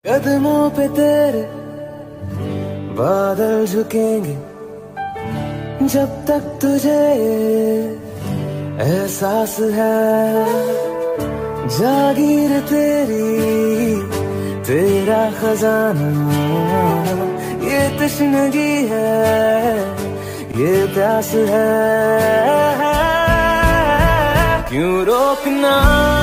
कदमों पे तेरे बादल झुकेंगे जब तक तुझे एहसास है। जागीर तेरी तेरा खजाना, ये तश्नगी है, ये प्यास है। क्यों रोकना